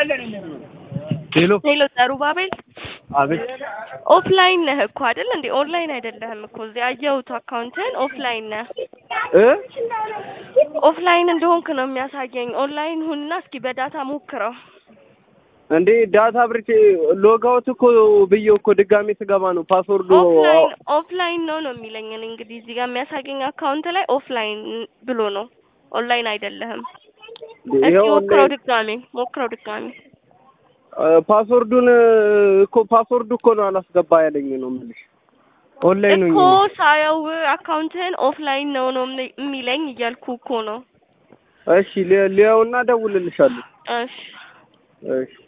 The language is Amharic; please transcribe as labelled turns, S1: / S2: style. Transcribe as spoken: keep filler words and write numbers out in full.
S1: ሄሎ
S2: ሄሎ ዘሩባቤል
S1: አቤት
S2: ኦፍላይን ነህ እኮ አይደል እንዴ? ኦንላይን አይደለህም እኮ እዚህ አየሁት አካውንትን ኦፍላይን ነህ
S1: እ
S2: ኦፍላይን እንደሆንክ ነው የሚያሳየኝ። ኦንላይን ሁንና እስኪ በዳታ ሞክረው።
S1: እንዴ ዳታ ብርቼ ሎጋውት እኮ ብዬው እኮ ድጋሜ ስገባ ነው ፓስወርዱ
S2: ኦፍላይን ኦፍላይን ነው ነው የሚለኝ። እኔ እንግዲህ እዚህ ጋር የሚያሳየኝ አካውንት ላይ ኦፍላይን ብሎ ነው፣ ኦንላይን አይደለህም። እስኪ ሞክረው ድጋሜ ሞክረው ድጋሜ።
S1: ፓስወርዱን እኮ ፓስወርዱ እኮ ነው አላስገባ ያለኝ ነው የምልሽ። ኦንላይን ነው
S2: እኮ ሳየው አካውንትህን ኦፍላይን ነው ነው የሚለኝ እያልኩ እኮ ነው።
S1: እሺ ሊያውና ደውልልሻለሁ።
S2: እሺ
S1: እሺ